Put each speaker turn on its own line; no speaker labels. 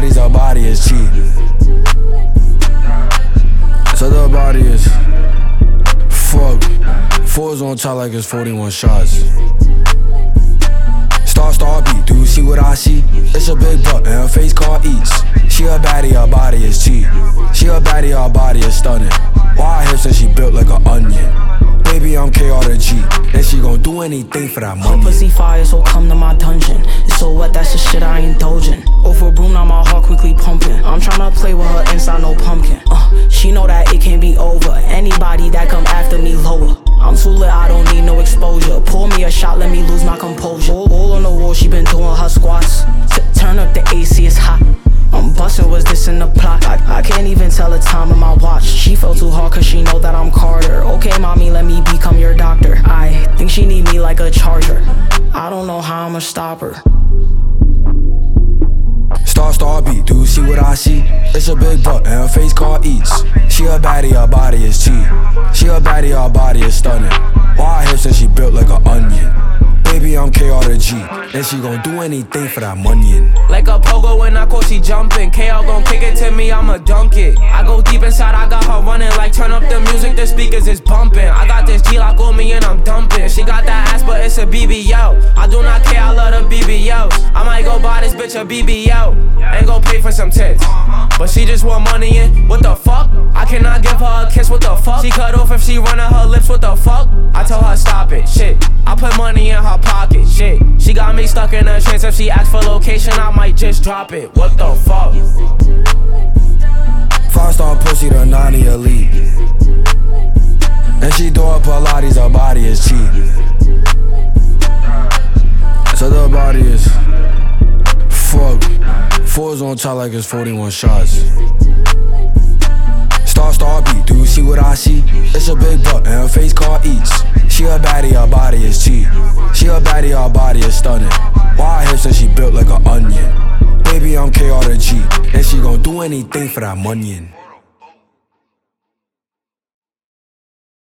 Pilates, her body is cheap. So the body is fuck. Fours on top like it's 41 shots. Star beat, do you see what I see? It's a big butt and her face called eats. She a baddie, her body is cheap. She a baddie, her body is stunning. Wide hips and she built like an onion. Baby, I'm KR the G, and she gon' do anything for that money.
Her pussy fire, so come to my dungeon. It's so wet, that's the shit I ain't indulging. Over a broom, now my heart quickly pumping. I'm tryna play with her inside, no pumpkin. She know that it can't be over. Anybody that come after me lower. I'm too lit, I don't need no exposure. Pour me a shot, let me lose my composure. All on the wall, she been doing her squats. Turn up the AC, it's hot. I'm bustin', was this in the plot? I can't even tell the time of my watch. She fell too hard cause she know that I'm Carter. Okay, mommy, let me become your doctor. I think she need me like a charger. I don't know how I'ma stop her.
Star beat, do you see what I see? It's a big butt and her face called eats. She a baddie, her body is cheap. She a baddie, her body is stunning. Wide hips and she built like an onion. Baby, I'm KR the G, and she gon' do anything for that money.
Like a pogo when I call, she jumping. KR gon' kick it to me, I'ma dunk it. I go deep inside, I got her running. Like turn up the music, the speakers is bumping. I got this G-Lock on me and I'm dumping. She got that ass, but it's a BBO. I do not care, I love the BBOs. I might go buy this bitch a BBO. Ain't gon' pay for some tits, but she just want money in. What the fuck? I cannot give her a kiss, what the fuck? She cut off if she run at her lips, what the fuck? I tell her stop it, shit. I put money in her pocket, shit. She got me stuck in a trance. If she asks for location, I might just drop it. What the fuck?
5-star pussy, the 90 elite. And she do her Pilates, her body is cheap. So the body is fuck. Fours on top like it's 41 shots. Star beat, do you see what I see? It's a big butt and her face called eats. She a baddie, her body is cheap. She a baddie, her body is stunning. Wide hips and she built like an onion. Baby, I'm KR the G, and she gon' do anything for that money.